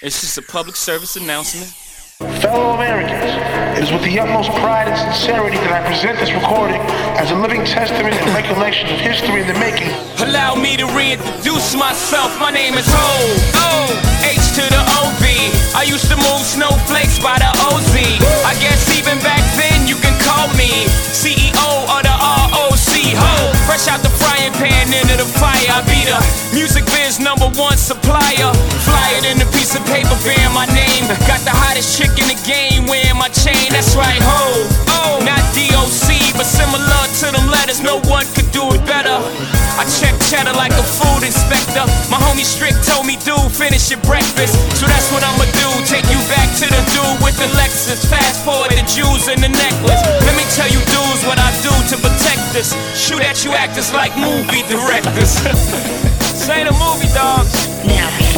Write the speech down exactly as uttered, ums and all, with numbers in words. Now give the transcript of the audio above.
It's just a public service announcement. Fellow Americans, it is with the utmost pride and sincerity that I present this recording as a living testament and recollection of history in the making. Allow me to reintroduce myself. My name is Ho, O, H to the O V. I used to move snowflakes by the O Z. I guess even back then you can call me C E O of the R O C. Ho, fresh out the frying pan into the fire. I be the music biz number one supplier. Fly it in a piece of paper bearing my name. Got the hottest chick in the game wearing my chain. That's right, Ho, oh, not D O C, but similar to them letters. No one could do it better. I check cheddar like a food inspector. My homie Strick told me, dude, finish your breakfast. So that's what I'ma do, take you back to the dude with the Lexus. Fast forward the jewels and the necklace. Let me tell you dudes what I do to protect this. Shoot at you actors like movie directors. Say the movie, dogs. Now